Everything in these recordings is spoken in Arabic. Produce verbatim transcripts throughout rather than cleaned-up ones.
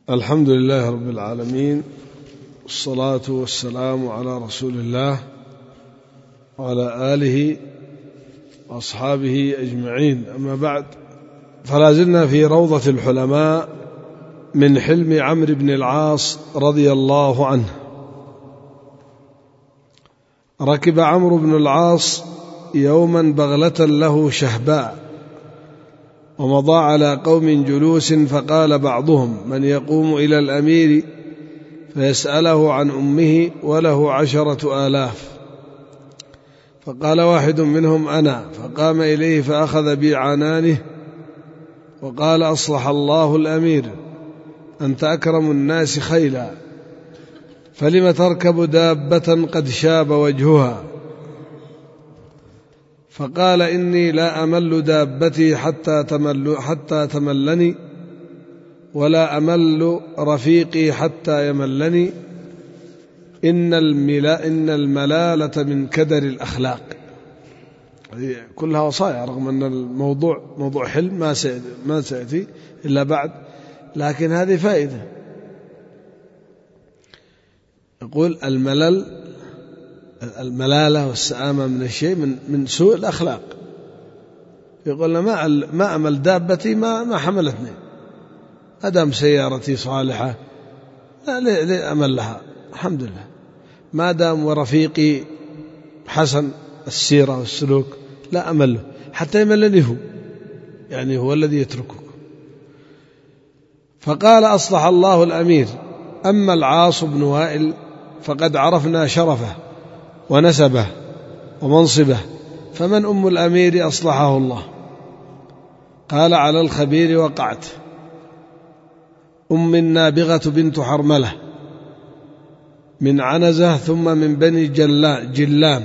الحمد لله رب العالمين، والصلاة والسلام على رسول الله وعلى آله وأصحابه أجمعين. أما بعد، فلا زلنا في روضة الحلماء من حلم عمرو بن العاص رضي الله عنه. ركب عمرو بن العاص يوما بغلة له شهباء، ومضى على قوم جلوس، فقال بعضهم: من يقوم إلى الأمير فيسأله عن أمه وله عشرة آلاف؟ فقال واحد منهم: أنا. فقام إليه فأخذ بعنانه وقال: أصلح الله الأمير، أنت أكرم الناس خيلا، فلم تركب دابة قد شاب وجهها؟ فقال: إني لا أمل دابتي حتى تمل حتى تملني، ولا أمل رفيقي حتى يملني، إن الملا إن الملالة من كدر الأخلاق. هذه كلها وصايا، رغم أن الموضوع موضوع حلم ما ما سيأتي إلا بعد، لكن هذه فائدة. يقول: الملل الملالة والسآمة من الشيء من من سوء الأخلاق. يقول: ما ما أمل دابتي ما ما حملتني، أدام سيارتي صالحة لا ليه أمل لها، الحمد لله، ما دام ورفيقي حسن السيرة والسلوك لا أمل له حتى يملني هو، يعني هو الذي يتركك. فقال: أصلح الله الأمير، أما العاص بن وائل فقد عرفنا شرفه ونسبه ومنصبه، فمن أم الأمير أصلحه الله؟ قال: على الخبير وقعت، أم النابغة بنت حرملة من عنزة، ثم من بني جلام،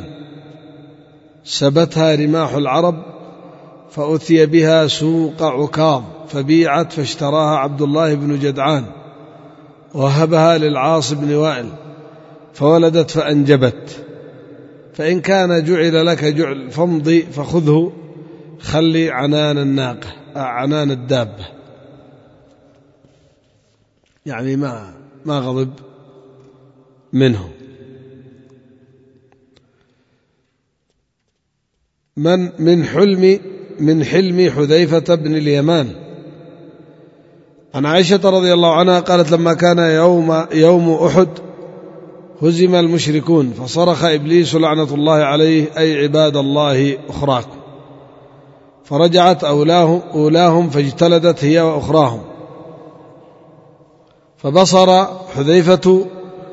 سبتها رماح العرب، فأتي بها سوق عكاظ، فبيعت، فاشتراها عبد الله بن جدعان، وهبها للعاص بن وائل، فولدت فأنجبت. فإن كان جعل لك جعل فامضي فخذه، خلي عنان الناقة عنان الدابة، يعني ما ما غضب منه. من من حلم من حلم حذيفة بن اليمان عن عائشة رضي الله عنها قالت: لما كان يوم يوم أحد هزم المشركون، فصرخ إبليس لعنة الله عليه: أي عباد الله أخراكم، فرجعت أولاهم, أولاهم فاجتلدت هي وأخراهم، فبصر حذيفة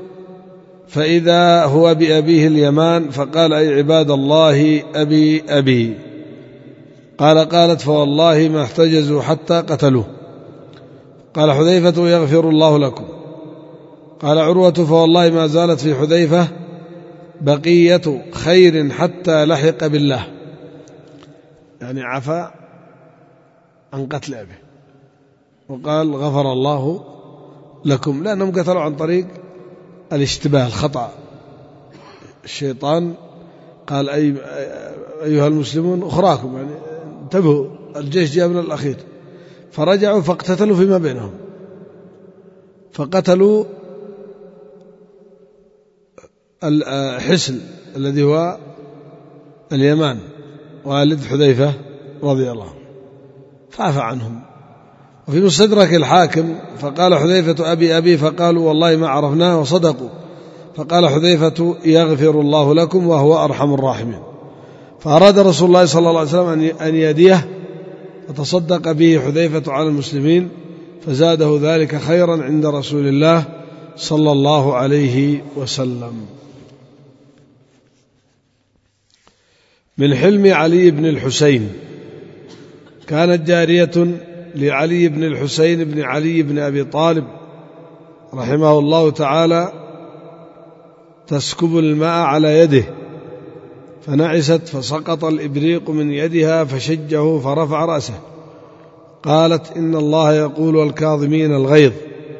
فإذا هو بأبيه اليمان، فقال: أي عباد الله أبي أبي. قال: قالت: فوالله ما احتجزوا حتى قتلوه. قال حذيفة: يغفر الله لكم. قال عروة: فوالله ما زالت في حذيفة بقية خير حتى لحق بالله، يعني عفا عن قتل أبيه، وقال: غفر الله لكم، لأنهم قتلوا عن طريق الاشتباه الخطأ. الشيطان قال: أي أيها المسلمون أخراكم، يعني انتبهوا، الجيش جاء من الأخير، فرجعوا فاقتتلوا فيما بينهم، فقتلوا الحسن الذي هو اليمان والد حذيفة رضي الله عنه، فعفى عنهم. وفي مستدرك الحاكم فقال حذيفة: أبي أبي، فقالوا: والله ما عرفناه، وصدقوا. فقال حذيفة: يغفر الله لكم، وهو أرحم الراحمين. فأراد رسول الله صلى الله عليه وسلم أن يديه، فتصدق به حذيفة على المسلمين، فزاده ذلك خيرا عند رسول الله صلى الله عليه وسلم. من حلم علي بن الحسين. كانت جارية لعلي بن الحسين بن علي بن أبي طالب رحمه الله تعالى تسكب الماء على يده، فنعست، فسقط الإبريق من يدها، فشجه فرفع رأسه. قالت: إن الله يقول: والكاظمين الغيظ.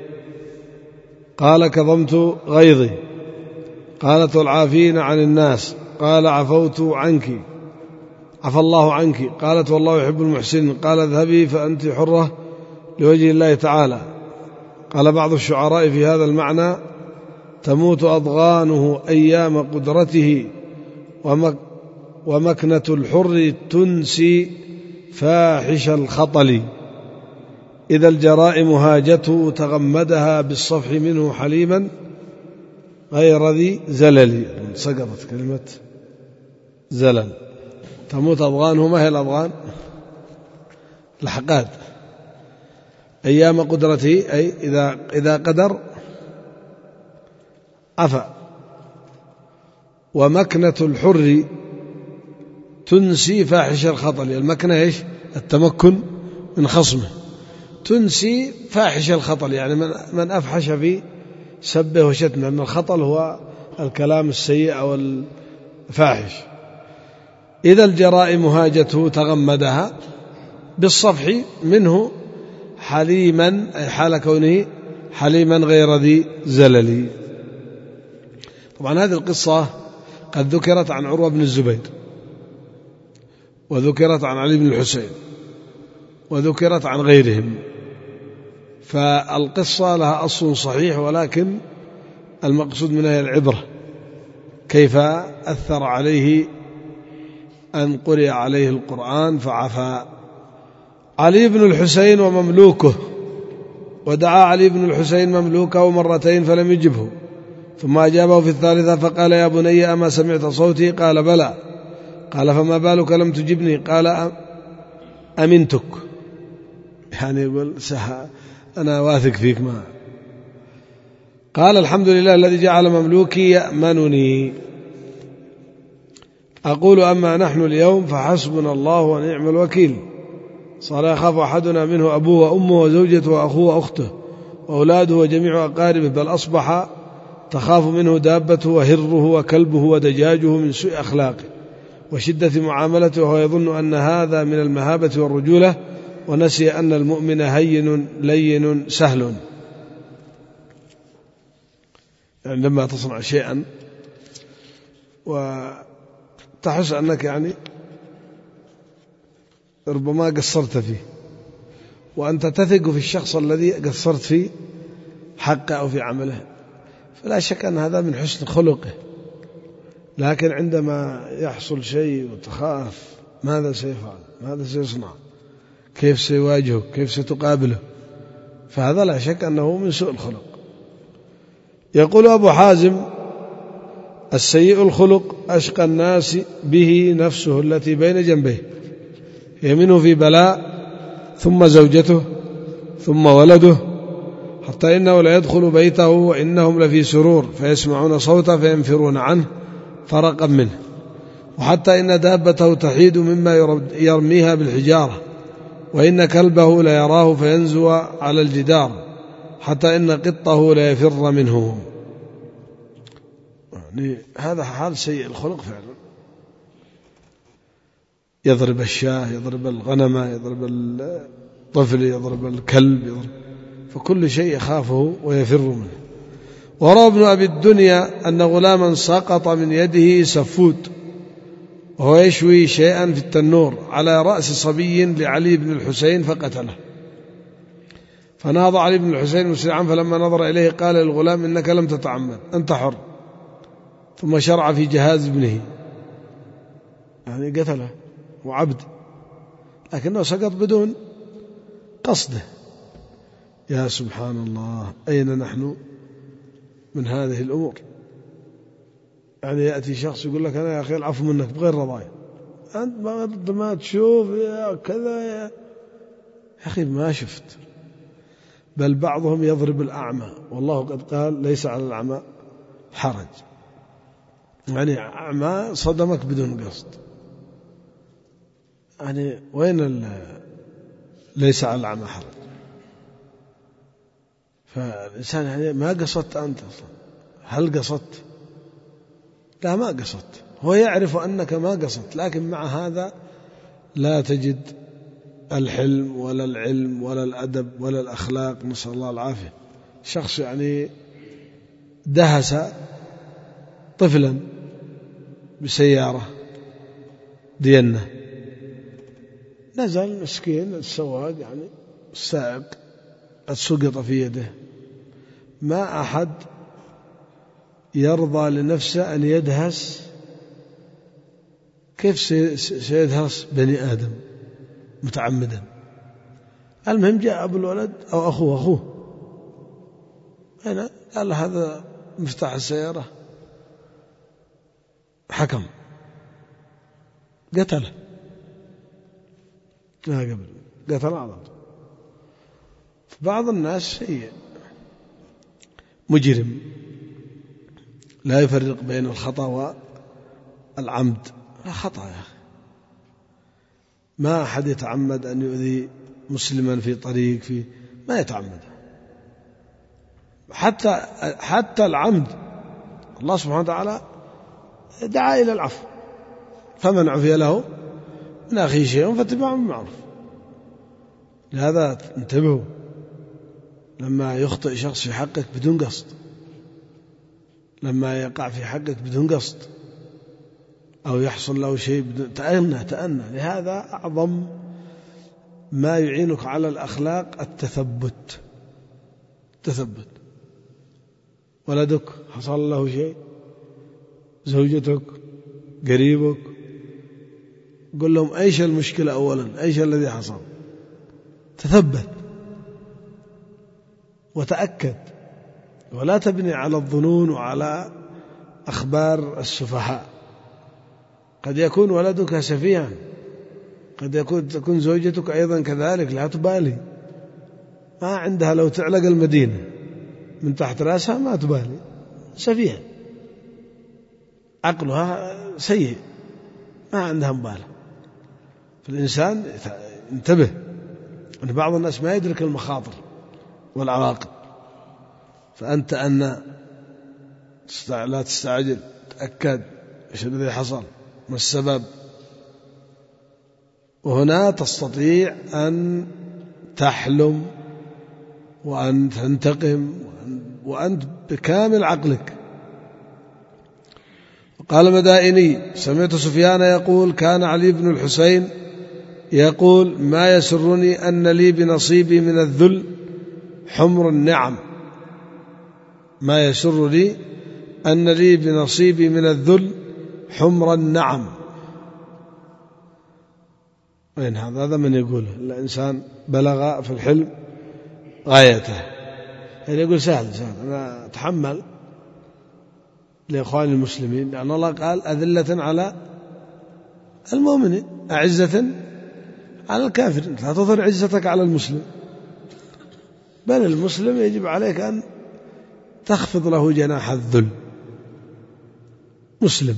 قال: كظمت غيظي. قالت: والعافين عن الناس. قال: عفوت عنك، عفى الله عنك. قالت: والله يحب المحسنين. قال: اذهبي فأنت حرة لوجه الله تعالى. قال بعض الشعراء في هذا المعنى: تموت أضغانه أيام قدرته ومكنة الحر تنسي فاحش الخطل، إذا الجرائم هاجته تغمدها بالصفح منه حليما غير ذي زلل. سقطت كلمة زلل. تموت أضغانه، ما هي الأضغان؟ الحقاد. أيام قدرته أي إذا إذا قدر عفا. ومكنة الحر تنسي فاحش الخطل. المكنة إيش؟ التمكن من خصمه. تنسي فاحش الخطل يعني من من أفحش في سبه وشتمه، أن الخطل هو الكلام السيء أو الفاحش. إذا الجرائم هاجته تغمدها بالصفح منه حليما، أي حال كونه حليما غير ذي زلل. طبعا هذه القصة قد ذكرت عن عروة بن الزبير، وذكرت عن علي بن الحسين، وذكرت عن غيرهم، فالقصة لها أصل صحيح، ولكن المقصود منها العبرة كيف أثر عليه أن قرئ عليه القرآن فعفا. علي بن الحسين ومملوكه، ودعا علي بن الحسين مملوكه مرتين فلم يجبه، ثم أجابه في الثالثة فقال: يا بني أما سمعت صوتي؟ قال: بلى. قال: فما بالك لم تجبني؟ قال: أمنتك، يعني يقول أنا واثق فيك. ما قال: الحمد لله الذي جعل مملوكي يأمنني. أقول: أما نحن اليوم فحسبنا الله ونعم الوكيل. صار يخاف أحدنا منه أبوه وأمه وزوجته وأخوه وأخته وأولاده وجميع أقاربه، بل أصبح تخاف منه دابته وهره وكلبه ودجاجه من سوء أخلاقه وشدة معاملته، وهو يظن أن هذا من المهابة والرجولة، ونسي أن المؤمن هين لين سهل. يعني لما تصنع شيئا وتحس أنك يعني ربما قصرت فيه، وأنت تثق في الشخص الذي قصرت فيه حقه أو في عمله، فلا شك أن هذا من حسن خلقه. لكن عندما يحصل شيء وتخاف ماذا سيفعل، ماذا سيصنع، كيف سيواجهه، كيف ستقابله، فهذا لا شك أنه من سوء الخلق. يقول أبو حازم: السيء الخلق أشقى الناس به نفسه التي بين جنبيه، يمنه في بلاء، ثم زوجته، ثم ولده، حتى إنه لا يدخل بيته وإنهم لفي سرور، فيسمعون صوته فينفرون عنه فرقا منه، وحتى إن دابته تحيد مما يرميها بالحجارة، وإن كلبه لا يراه فينزو على الجدار، حتى إن قطه لا يفر منه. يعني هذا حال سيء الخلق فعلا. يضرب الشاة، يضرب الغنم، يضرب الطفل، يضرب الكلب، يضرب، فكل شيء يخافه ويفر منه. وروى ابن أبي الدنيا أن غلاما سقط من يده سفود وهو يشوي شيئا في التنور على رأس صبي لعلي بن الحسين فقتله، فنهض علي بن الحسين مسرعا، فلما نظر إليه قال للغلام: إنك لم تتعمد، أنت حر. ثم شرع في جهاز ابنه، يعني قتله وعبد، لكنه سقط بدون قصده. يا سبحان الله، أين نحن من هذه الأمور؟ يعني يأتي شخص يقول لك: أنا يا أخي العفو منك بغير رضايا، أنت ما تشوف يا كذا يا, يا أخي ما شفت. بل بعضهم يضرب الأعمى، والله قد قال: ليس على الأعمى حرج، يعني أعمى صدمك بدون قصد، يعني وين ليس على الأعمى حرج؟ فالإنسان يعني ما قصدت أنت أصلا، هل قصدت؟ لا، ما قصدت، هو يعرف أنك ما قصدت، لكن مع هذا لا تجد الحلم ولا العلم ولا الأدب ولا الأخلاق، نسأل الله العافية. شخص يعني دهس طفلا بسيارة دينة، نزل مسكين السواق يعني السائق، سقط في يده ما أحد يرضى لنفسه أن يدهس. كيف سيدهس بني آدم متعمدا؟ المهم جاء أبو الولد أو أخوه أخوه هنا قال هذا مفتاح السيارة، حكم قتله، لا قبل قتل على طول. بعض الناس شيء مجرم لا يفرق بين الخطأ والعمد. لا خطأ يا أخي، ما أحد يتعمد أن يؤذي مسلما في طريق في ما يتعمد، حتى حتى العمد الله سبحانه وتعالى دعا إلى العفو، فمن عفي له من أخيه شيء فاتباع بالمعروف. لهذا انتبهوا لما يخطئ شخص في حقك بدون قصد، لما يقع في حقك بدون قصد أو يحصل له شيء بدون تأنى تأنى. لهذا أعظم ما يعينك على الأخلاق التثبت. تثبت. ولدك حصل له شيء، زوجتك، قريبك، قل لهم أيش المشكلة أولا، أيش الذي حصل، تثبت وتأكد، ولا تبني على الظنون وعلى أخبار السفهاء. قد يكون ولدك سفيها، قد يكون تكون زوجتك أيضا كذلك، لا تبالي، ما عندها لو تعلق المدينة من تحت رأسها ما تبالي، سفيها عقلها سيء ما عندها مبالغ. فالإنسان انتبه أن بعض الناس ما يدرك المخاطر والعواقب، فأنت أن لا تستعجل، تأكد إيش الذي حصل ما السبب، وهنا تستطيع أن تحلم وأن تنتقم وأنت بكامل عقلك. قال مدائني سمعت سفيان يقول كان علي بن الحسين يقول ما يسرني أن لي بنصيبي من الذل حمر النعم، ما يسر لي أن لي بنصيبي من الذل حمر النعم. وين هذا؟ هذا من يقوله الإنسان بلغ في الحلم غايته، يعني يقول سهل سهل أنا أتحمل لإخواني المسلمين، لأن الله قال أذلة على المؤمنين أعزة على الكافرين، لا تظهر عزتك على المسلم، بل المسلم يجب عليك أن تخفض له جناح الذل. مسلم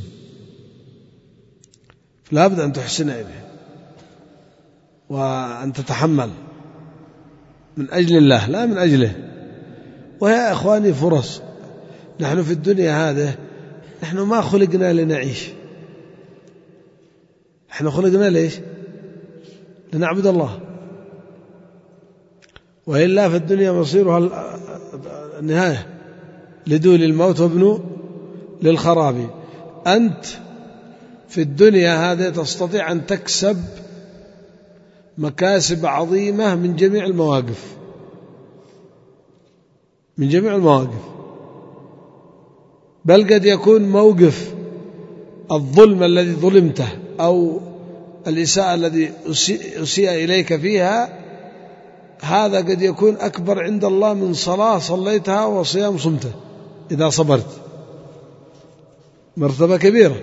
فلا بد أن تحسن إليه وأن تتحمل من أجل الله لا من أجله. ويا إخواني فرص، نحن في الدنيا هذه نحن ما خلقنا لنعيش، نحن خلقنا ليش؟ لنعبد الله، وإلا في الدنيا مصيرها النهاية لدول الموت وابنوا للخراب. أنت في الدنيا هذه تستطيع أن تكسب مكاسب عظيمة من جميع المواقف، من جميع المواقف، بل قد يكون موقف الظلم الذي ظلمته أو الإساءة الذي أسيء إليك فيها هذا قد يكون أكبر عند الله من صلاة صليتها وصيام صمته إذا صبرت، مرتبة كبيرة.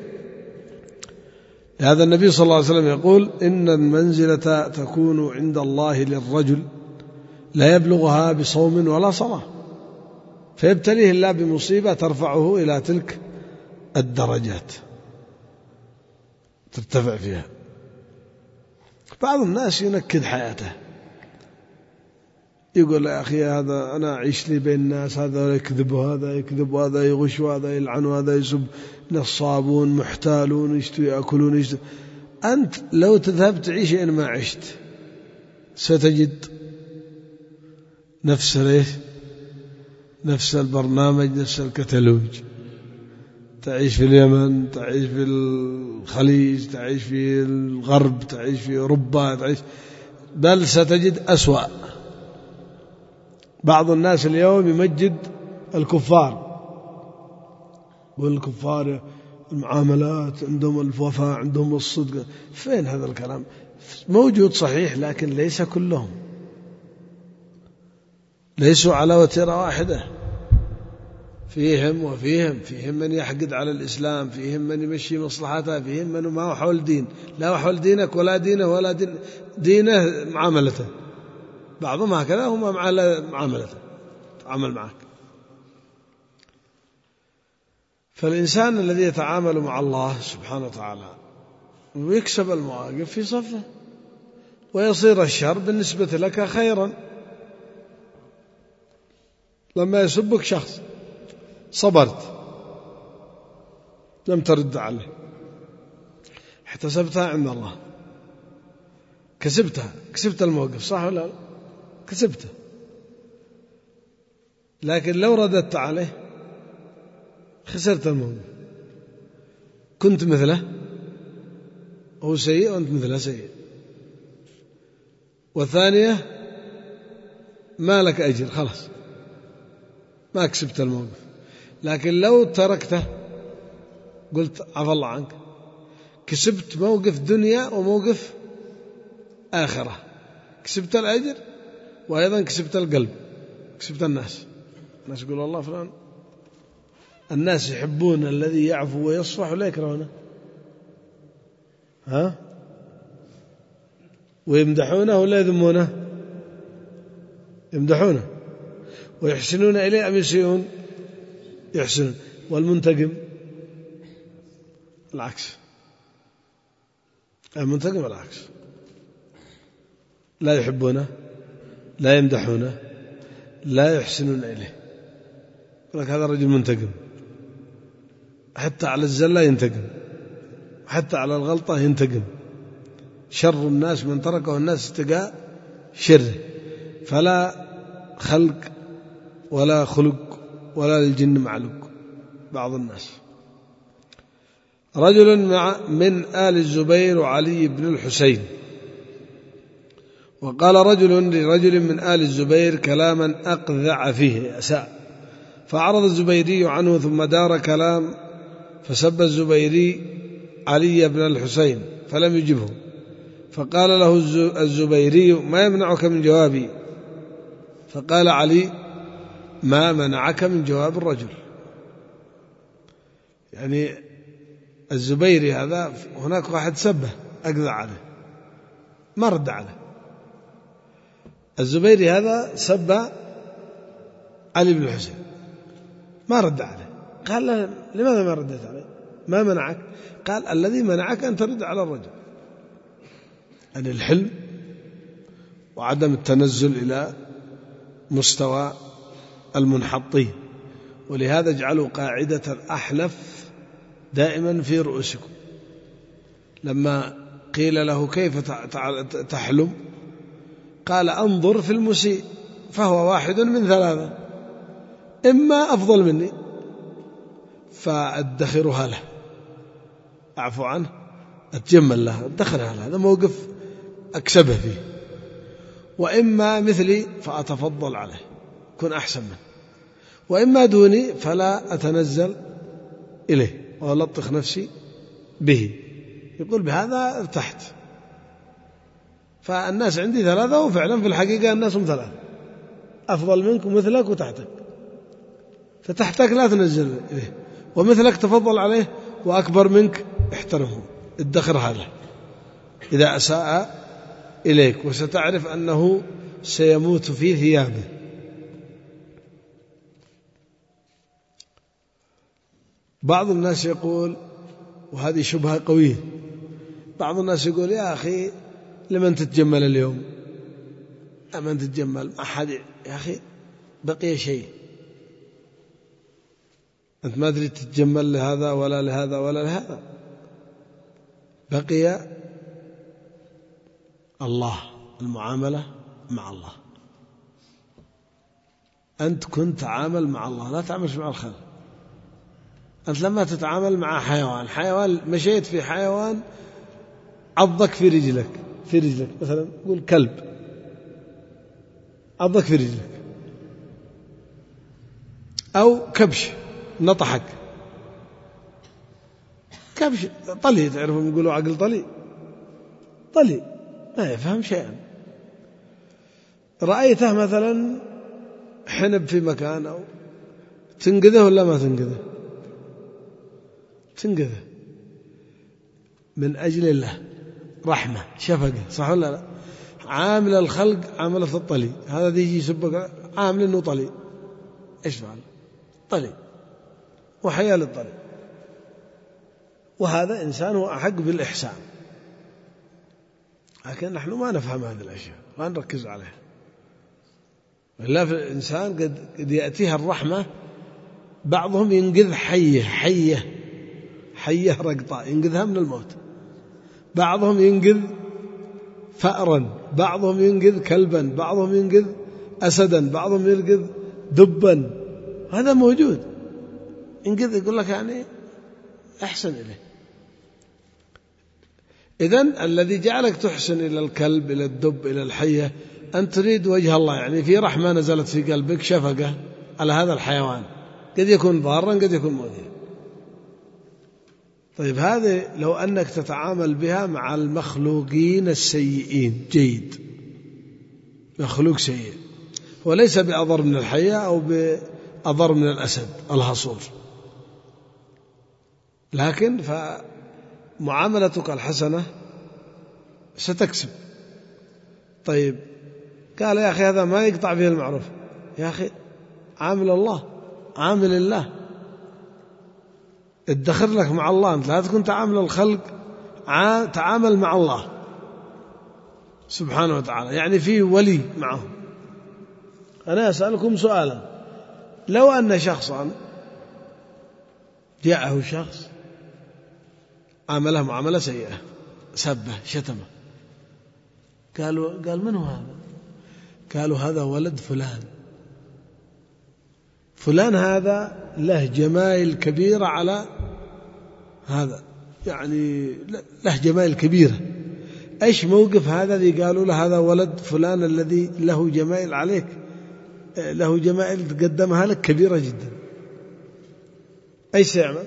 هذا النبي صلى الله عليه وسلم يقول إن المنزلة تكون عند الله للرجل لا يبلغها بصوم ولا صلاة، فيبتليه الله بمصيبة ترفعه إلى تلك الدرجات ترتفع فيها. بعض الناس ينكد حياته، يقول يا أخي هذا أنا أعيش لي بين الناس، هذا يكذب وهذا يكذب وهذا يغش وهذا يلعن وهذا يسب، نصابون محتالون يشتوا يأكلون يشتوا. أنت لو تذهب تعيش إن ما عشت ستجد نفس ليش نفس البرنامج، نفس الكتالوج، تعيش في اليمن، تعيش في الخليج، تعيش في الغرب، تعيش في أوروبا، تعيش بل ستجد أسوأ. بعض الناس اليوم يمجد الكفار، والكفار المعاملات عندهم الوفاء عندهم الصدق. فين هذا الكلام؟ موجود صحيح، لكن ليس كلهم، ليسوا على وتيرة واحدة، فيهم وفيهم، فيهم من يحقد على الإسلام، فيهم من يمشي مصلحته، فيهم من ما هو حول دين، لا هو حول دينك ولا دينه ولا دين دينه معاملته. بعضهم هكذا هم معاملته تعامل معك. فالإنسان الذي يتعامل مع الله سبحانه وتعالى ويكسب المواقف في صفه، ويصير الشر بالنسبة لك خيرا. لما يسبك شخص صبرت لم ترد عليه، احتسبتها عند الله، كسبتها، كسبت الموقف، صح ولا لا؟ كسبته. لكن لو رددت عليه خسرت الموقف، كنت مثله، هو سيء وأنت مثله سيء. والثانية ما لك أجر، خلاص ما كسبت الموقف. لكن لو تركته قلت عفى الله عنك، كسبت موقف دنيا وموقف آخرة، كسبت الأجر وأيضا كسبت القلب، كسبت الناس. الناس يقول الله فلان، الناس يحبون الذي يعفو ويصفح ولا يكرهونه؟ ها؟ ويمدحونه ولا يذمونه؟ يمدحونه. ويحسنون إليه أم يسيئون؟ يحسنون. والمنتقم العكس، المنتقم العكس، لا يحبونه، لا يمدحونه، لا يحسنون إليه. يقول لك هذا رجل منتقم، حتى على الزلة ينتقم، حتى على الغلطة ينتقم. شر الناس من تركه الناس اتقاء شره، فلا خلق ولا خلق ولا للجن معلوق. بعض الناس رجل من آل الزبير وعلي بن الحسين، وقال رجل لرجل من آل الزبير كلاما أقذع فيه أساء، فعرض الزبيري عنه ثم دار كلام، فسب الزبيري علي بن الحسين فلم يجبه، فقال له الزبيري ما يمنعك من جوابي؟ فقال علي ما منعك من جواب الرجل. يعني الزبيري هذا هناك واحد سبه أقذع عليه ما رد عليه، الزبيري هذا سب علي بن الحسين ما رد عليه. قال له لماذا ما ردت عليه؟ ما منعك؟ قال الذي منعك أن ترد على الرجل. أن الحلم وعدم التنزل إلى مستوى المنحطين. ولهذا اجعلوا قاعدة الأحنف دائما في رؤوسكم. لما قيل له كيف تحلم قال أنظر في المسيء فهو واحد من ثلاثة، إما أفضل مني فأدخرها له، أعفو عنه، أتجمل له، أدخرها له، هذا موقف أكسبه فيه، وإما مثلي فأتفضل عليه كن أحسن منه، وإما دوني فلا أتنزل إليه وألطخ نفسي به. يقول بهذا ارتحت. فالناس عندي ثلاثة، وفعلا في الحقيقة الناس هم ثلاثة، أفضل منك ومثلك وتحتك، فتحتك لا تنزل إليه، ومثلك تفضل عليه، وأكبر منك احترمه، ادخر هذا إذا أساء إليك، وستعرف أنه سيموت في ثيابه. بعض الناس يقول، وهذه شبهة قوية، بعض الناس يقول يا أخي لمن تتجمل اليوم؟ لمن تتجمل أحد يا أخي بقي شيء، أنت ما أدري تتجمل لهذا ولا لهذا ولا لهذا، بقي الله، المعاملة مع الله. أنت كنت تعامل مع الله، لا تعمل مع الخلق. أنت لما تتعامل مع حيوان، حيوان مشيت في حيوان عضك في رجلك، في رجلك مثلا قول كلب عضك في رجلك، أو كبش نطحك، كبش طلي، تعرفون يقولوا عقل طلي، طلي ما يفهم شيئا. رأيته مثلا حنب في مكان أو تنقذه ولا ما تنقذه؟ تنقذه من أجل الله، رحمة شفقة، صح ولا لا؟ عامل الخلق عاملة الطلي، هذا يجي يسبك عامل إنه طلي، إيش فعل؟ طلي، وحياة للطلي، وهذا إنسان هو أحق بالإحسان. لكن نحن ما نفهم هذه الأشياء، ما نركز عليها. لا، في الإنسان قد, قد يأتيها الرحمة، بعضهم ينقذ حية حية حية رقطة ينقذها من الموت، بعضهم ينقذ فأرا، بعضهم ينقذ كلبا، بعضهم ينقذ أسدا، بعضهم ينقذ دبا، هذا موجود ينقذ، يقول لك يعني أحسن إليه. إذن الذي جعلك تحسن إلى الكلب، إلى الدب، إلى الحية، أن تريد وجه الله، يعني في رحمة نزلت في قلبك، شفقة على هذا الحيوان، قد يكون ضارا قد يكون مؤذيا. طيب هذه لو أنك تتعامل بها مع المخلوقين السيئين جيد، مخلوق سيء وليس بأضر من الحية أو بأضر من الأسد الهصور، لكن فمعاملتك الحسنة ستكسب. طيب قال يا أخي هذا ما يقطع فيه المعروف، يا أخي عامل الله، عامل الله، ادخر لك مع الله، أنت لا تكون تعامل الخلق، تعامل مع الله سبحانه وتعالى، يعني في ولي معه. أنا أسألكم سؤالا، لو أن شخصا جاءه شخص عامله معاملة سيئة، سبه شتمه، قالوا قال من هو هذا؟ قالوا هذا ولد فلان، فلان هذا له جمايل كبيرة على هذا، يعني له جمايل كبيرة. ايش موقف هذا اللي قالوا له هذا ولد فلان الذي له جمايل عليك، له جمايل تقدمها لك كبيرة جدا، ايش يعمل؟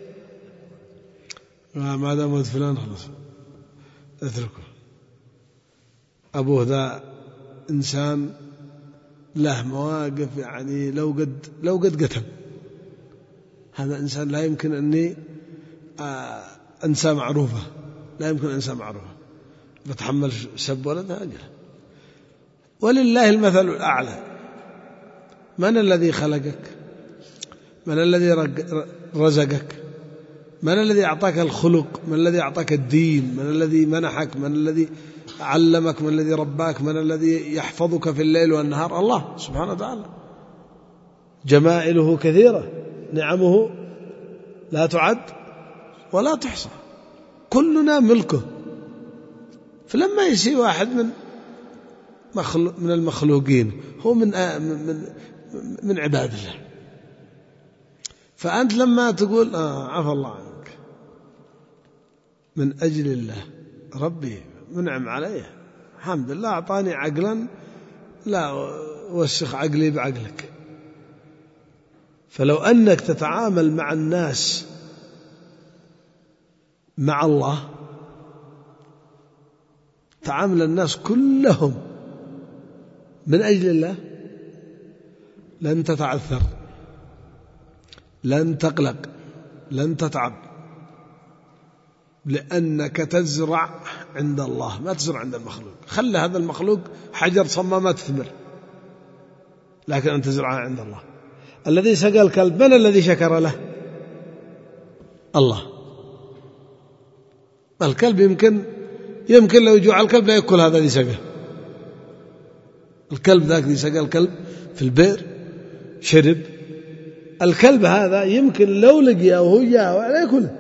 ما دام ولد فلان خلاص اتركه، ابوه ذا انسان له مواقف، يعني لو قد لو قد قتل، هذا إنسان لا يمكن أني أنسى معروفة، لا يمكن أنسى معروفة، بتحمل سب ولدها أجل. ولله المثل الأعلى، من الذي خلقك؟ من الذي رزقك؟ من الذي أعطاك الخلق؟ من الذي أعطاك الدين؟ من الذي منحك؟ من الذي علمك؟ من الذي رباك؟ من الذي يحفظك في الليل والنهار؟ الله سبحانه وتعالى. جمائله كثيرة، نعمه لا تعد ولا تحصى، كلنا ملكه. فلما يسي واحد من مخلوق من المخلوقين هو من من من عباد الله، فأنت لما تقول آه عفى الله عنك من أجل الله، ربي منعم علي، الحمد لله أعطاني عقلا، لا وسخ عقلي بعقلك. فلو أنك تتعامل مع الناس مع الله، تعامل الناس كلهم من أجل الله، لن تتعثر، لن تقلق، لن تتعب، لأنك تزرع عند الله، ما تزرع عند المخلوق. خلى هذا المخلوق حجر صمامات تثمر، لكن أن تزرعها عند الله. الذي سقى الكلب من الذي شكر له؟ الله. الكلب يمكن يمكن لو جوع الكلب لا يأكل هذا الذي سقى، الكلب ذاك الذي سقى الكلب في البئر شرب، الكلب هذا يمكن لو لقيه وهو جاء ولا يأكله،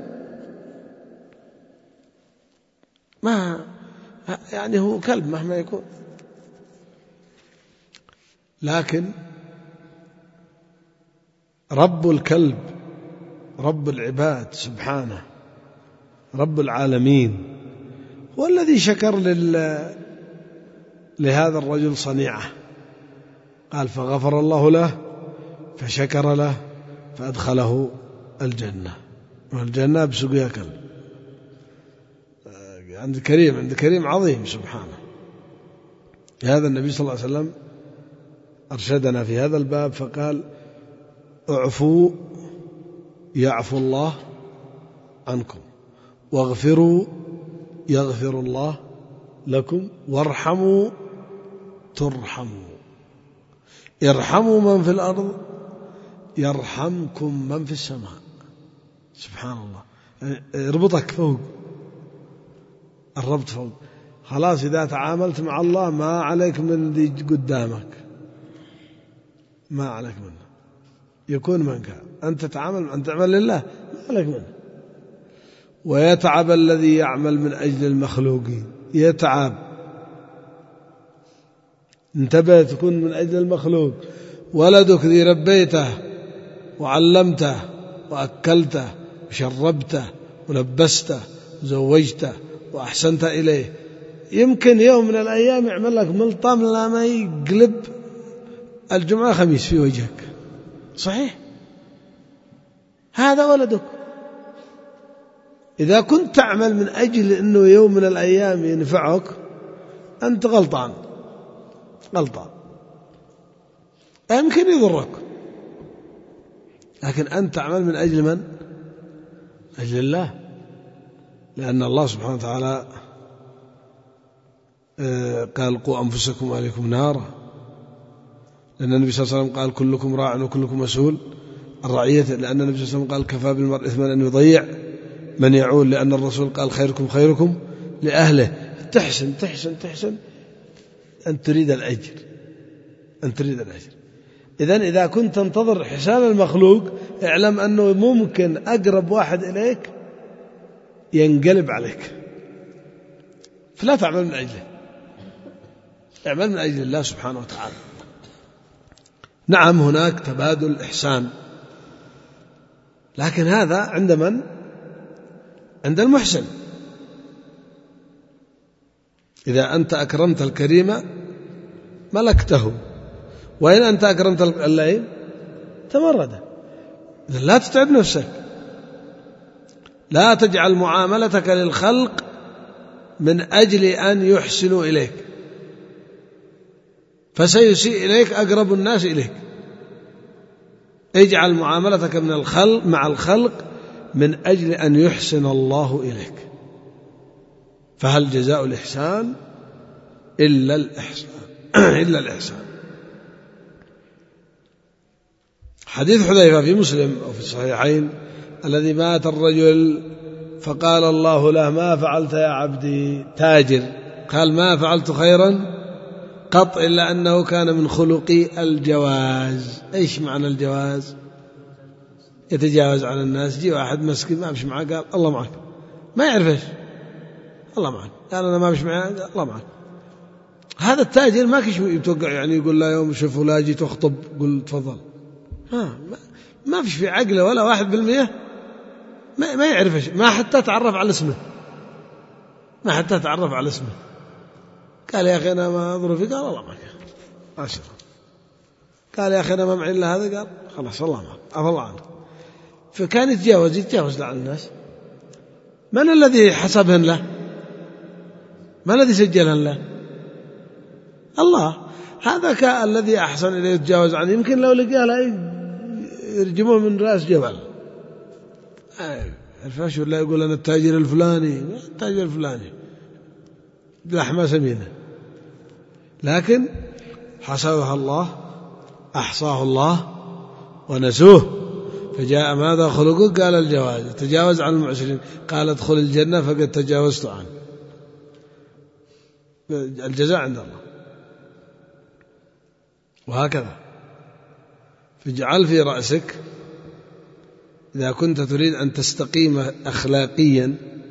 ما يعني هو كلب مهما يكون. لكن رب الكلب، رب العباد سبحانه، رب العالمين، هو الذي شكر لل... لهذا الرجل صنيعه، قال فغفر الله له فشكر له فأدخله الجنة، والجنة بسقيا كلب. عند كريم عند كريم عظيم سبحانه. هذا النبي صلى الله عليه وسلم أرشدنا في هذا الباب فقال: اعفوا يعفو الله عنكم، واغفروا يغفر الله لكم، وارحموا ترحموا. ارحموا من في الأرض يرحمكم من في السماء. سبحان الله، اربطك فوق، الربط فوق. خلاص إذا تعاملت مع الله ما عليك من ذي قدامك، ما عليك منه، يكون منك. أنت تعامل أن تعمل لله ما عليك منه. ويتعب الذي يعمل من أجل المخلوقين، يتعب، انتبه، تكون من أجل المخلوق. ولدك ذي ربيته وعلمته وأكلته وشربته ولبسته وزوجته وأحسنت إليه، يمكن يوم من الأيام يعمل لك ملطم لا ما يقلب الجمعة خميس في وجهك، صحيح؟ هذا ولدك. إذا كنت تعمل من أجل أنه يوم من الأيام ينفعك، أنت غلطان غلطان، يمكن يضرك، لكن أنت تعمل من أجل من؟ أجل الله. لأن الله سبحانه وتعالى قال: قوا أنفسكم وأهليكم نارا. لأن النبي صلى الله عليه وسلم قال: كلكم راع وكلكم مسؤول عن رعيته. لأن النبي صلى الله عليه وسلم قال: كفى بالمرء إثما أن يضيع من يعول. لأن الرسول قال: خيركم خيركم لأهله. تحسن تحسن تحسن أن تريد الأجر، أن تريد الأجر. إذن إذا كنت تنتظر حساب المخلوق، اعلم أنه ممكن أقرب واحد إليك ينقلب عليك، فلا تعمل من أجله، اعمل من أجل الله سبحانه وتعالى. نعم هناك تبادل إحسان، لكن هذا عند من؟ عند المحسن. إذا أنت أكرمت الكريم ملكته، وإن أنت أكرمت اللئيم تمرد. لا تتعب نفسك، لا تجعل معاملتك للخلق من أجل أن يحسنوا إليك، فسيسيء إليك أقرب الناس إليك. اجعل معاملتك من الخلق مع الخلق من أجل أن يحسن الله إليك. فهل جزاء الإحسان إلا الإحسان إلا الإحسان. حديث حذيفة في مسلم أو في الصحيحين: الذي مات الرجل فقال الله له: ما فعلت يا عبدي؟ تاجر، قال: ما فعلت خيرا قط إلا أنه كان من خلقي الجواز. إيش معنى الجواز؟ يتجاوز على الناس. جي واحد مسكين ما مشي معه، قال: الله معك، ما يعرف إيش، الله معك، قال: أنا ما مشي معه، الله معك. هذا التاجر ما كش يتوقع يعني يقول لا يوم شوفوا لا جيت أخطب قل تفضل. ما ما فيش في عقله ولا واحد بالمئة، ما ما يعرف إيش، ما حتى تعرف على اسمه، ما حتى تعرف على اسمه. قال: يا أخي أنا ما أضرب فيك، قال: الله معك، عشرة. قال: يا أخي أنا ما معي إلا هذا، قال: خلاص الله معك، عفى الله عنك. فكان يتجاوز يتجاوز على الناس. من الذي حسبهن له؟ من الذي سجلهن له؟ الله. هذا الذي أحسن إليه يتجاوز عنه. يمكن لو لقاه لا يرجموه من رأس جبل. الفاشل لا يقول أنا التاجر الفلاني، التاجر الفلاني لحمة سمينة، لكن حسبها الله، أحصاه الله ونسوه، فجاء ماذا خلقه؟ قال: الجواز. تجاوز عن المعسرين، قال: ادخل الجنة فقد تجاوزت عنه. الجزاء عند الله. وهكذا فاجعل في رأسك إذا كنت تريد أن تستقيم أخلاقيا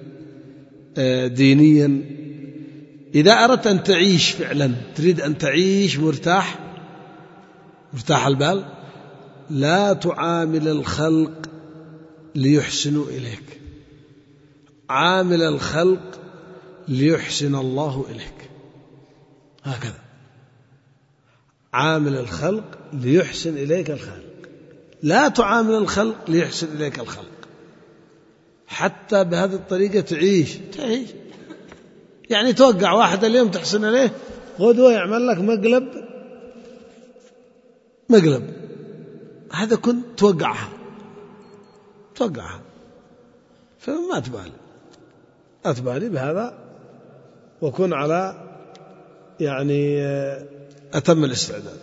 دينيا، إذا أردت أن تعيش فعلا، تريد أن تعيش مرتاح مرتاح البال، لا تعامل الخلق ليحسنوا إليك، عامل الخلق ليحسن الله إليك. هكذا عامل الخلق ليحسن إليك الخالق. لا تعامل الخلق ليحسن إليك الخلق، حتى بهذه الطريقة تعيش تعيش يعني توقع واحد اليوم تحسن إليه، غدوة يعمل لك مقلب مقلب، هذا كنت توقعها توقعها فما تبالي أتبالي بهذا، وكن على يعني أتم الاستعداد.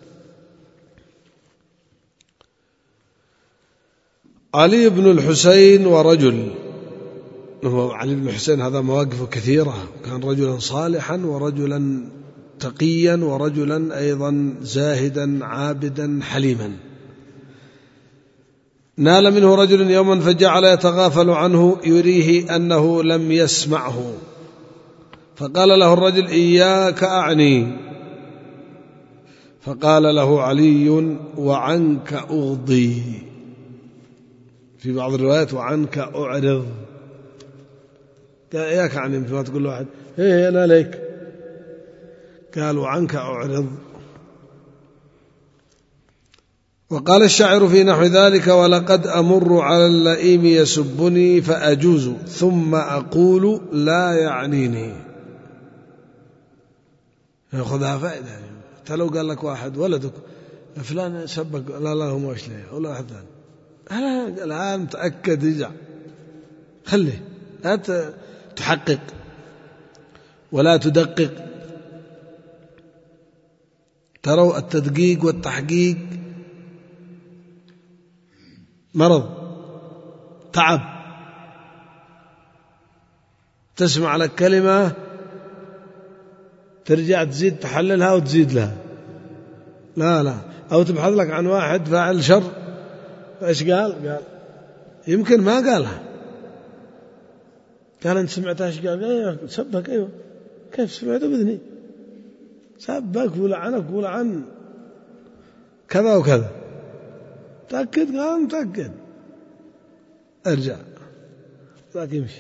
علي بن الحسين ورجل، هو علي بن الحسين هذا مواقفه كثيرة، كان رجلا صالحا ورجلا تقيا ورجلا أيضا زاهدا عابدا حليما. نال منه رجل يوما فجعل يتغافل عنه يريه أنه لم يسمعه، فقال له الرجل إياك أعني، فقال له علي وعنك أغضي، في بعض الروايات وعنك أعرض، قال إياك أعني مثل ما تقول له واحد إيه أنا ليك، قال وعنك أعرض. وقال الشاعر في نحو ذلك ولقد أمر على اللئيم يسبني فأجوز ثم أقول لا يعنيني. يأخذها فائدة، حتى لو قال لك واحد ولدك فلان سبك لا لا هو مش ليه ولا واحد ثاني، أنا الآن تأكد يجع خليه، لا تحقق ولا تدقق. تروا التدقيق والتحقيق مرض تعب، تسمع لك كلمة ترجع تزيد تحللها وتزيد لها، لا لا، أو تبحث لك عن واحد فاعل شر إيش قال قال يمكن ما قالها، قال أنت سمعتها إيش قال؟ أيوة سبك، أيوة كيف سمعته بإذني سبك ولعنك ولعن كذا وكذا، تأكد قال متأكد ارجع ذاك يمشي.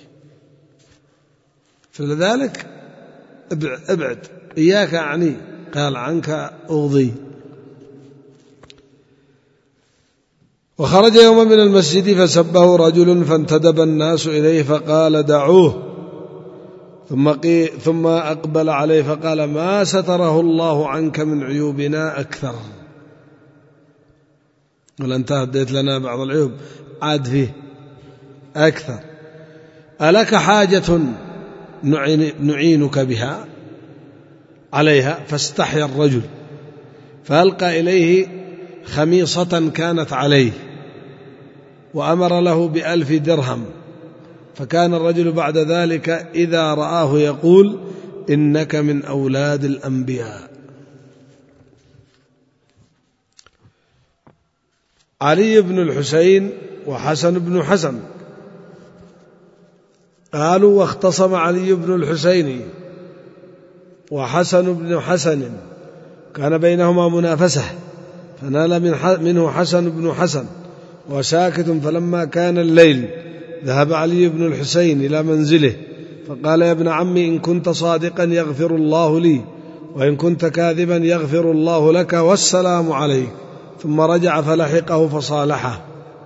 فلذلك ابعد إياك أعني، قال عنك أغضي. وخرج يوما من المسجد فسبه رجل فانتدب الناس إليه فقال دعوه، ثم, ثم أقبل عليه فقال ما ستره الله عنك من عيوبنا أكثر، ولا انت هديت لنا بعض العيوب عاد فيه أكثر، ألك حاجة نعينك بها عليها؟ فاستحيا الرجل فألقى إليه خميصة كانت عليه وأمر له بألف درهم، فكان الرجل بعد ذلك إذا رآه يقول إنك من أولاد الأنبياء. علي بن الحسين وحسن بن حسن قالوا واختصم علي بن الحسين وحسن بن حسن، كان بينهما منافسة، فنال منه حسن بن حسن وساكت، فلما كان الليل ذهب علي بن الحسين إلى منزله فقال يا ابن عمي إن كنت صادقا يغفر الله لي، وإن كنت كاذبا يغفر الله لك والسلام عليك. ثم رجع فلحقه فصالحه.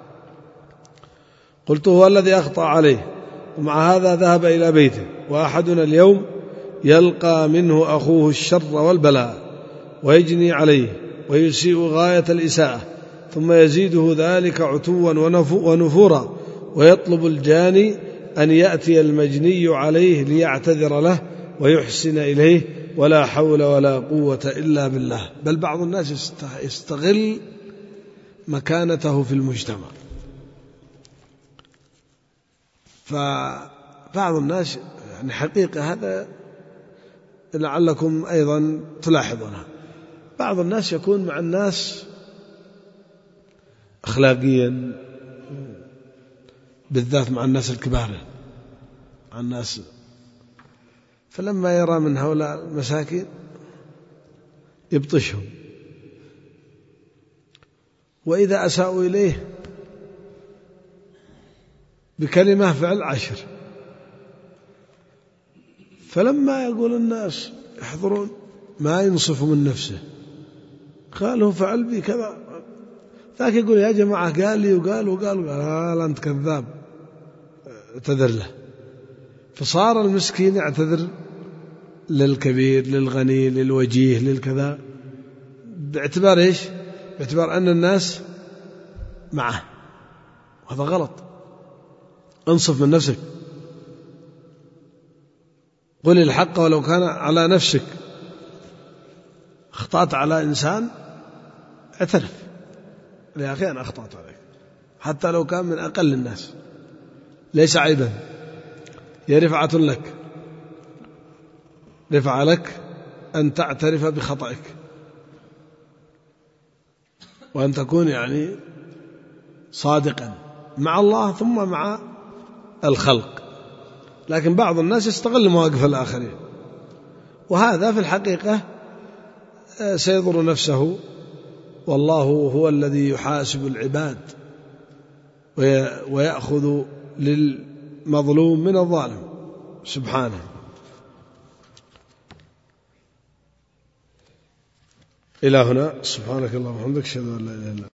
قلت هو الذي أخطأ عليه، ومع هذا ذهب إلى بيته، وأحدنا اليوم يلقى منه أخوه الشر والبلاء ويجني عليه ويسيء غاية الإساءة، ثم يزيده ذلك عتوا ونفورا، ويطلب الجاني أن يأتي المجني عليه ليعتذر له ويحسن إليه، ولا حول ولا قوة إلا بالله. بل بعض الناس يستغل مكانته في المجتمع، فبعض الناس يعني حقيقة هذا لعلكم أيضا تلاحظونها، بعض الناس يكون مع الناس أخلاقيا، بالذات مع الناس الكبار، مع الناس، فلما يرى من هؤلاء المساكين يبطشهم، وإذا أساءوا إليه بكلمة فعل عشر، فلما يقول الناس يحضرون ما ينصف من نفسه، قالوا فعل بي كذا، لكن يقول يا جماعة قال لي وقال وقال وقال آه أنت كذاب، اعتذر له. فصار المسكين يعتذر للكبير للغني للوجيه للكذا، باعتبار إيش؟ باعتبار أن الناس معه، وهذا غلط. انصف من نفسك، قل الحق ولو كان على نفسك. أخطأت على إنسان اعترف يا أخي أنا أخطأت عليك، حتى لو كان من أقل الناس، ليس عيبا، هي رفعة لك، رفع لك أن تعترف بخطئك، وأن تكون يعني صادقا مع الله ثم مع الخلق. لكن بعض الناس يستغل مواقف الآخرين، وهذا في الحقيقة سيضر نفسه، والله هو الذي يحاسب العباد ويأخذ للمظلوم من الظالم سبحانه. إلى هنا، سبحانك اللهم وبحمدك، أشهد أن لا إله إلا أنت.